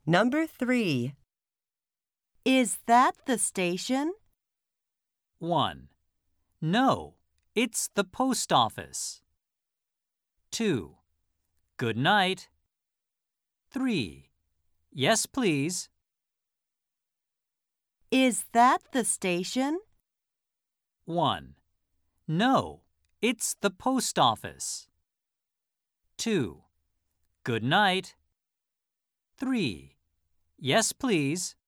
Number 3. Is that the station? 1. No, it's the post office. 2. Good night. 3. Yes, please. Is that the station? 1. No, it's the post office. 2. Good night. 3. Yes, please.